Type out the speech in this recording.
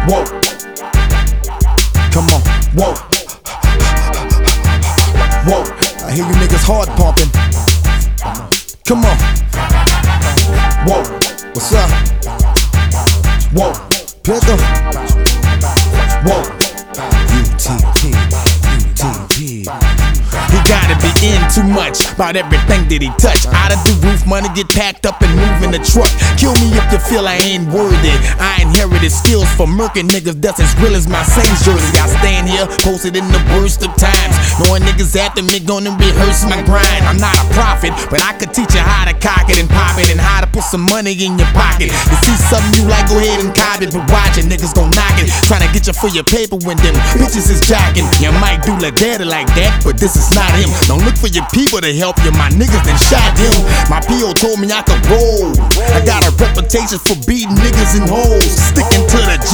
Whoa. Come on. Whoa. Whoa. I hear you niggas hard pumping. Come on. Whoa. What's up? Whoa. Pick up. Whoa. UTP. He gotta be in too much about everything that he touch. Out of the roof, money get packed up and move in the truck. Kill me if you feel I ain't worthy. I inherited skills for murking niggas that's as real as my Saints jersey. I stand here, posted in the worst of times, knowing niggas after me gonna rehearse my grind. I'm not a prophet, but I could teach you how to cock it and pop it, and how to put some money in your pocket. You see something you like, go ahead and cop it, but watch it, niggas gon' knock it, trying to get you for your paper when them bitches is jacking. You might do la daddy like that, but this is not him. Don't look for your people to help you, my niggas done shot him. My P.O. told me I could roll. I got a reputation for beating niggas and hoes, sticking to the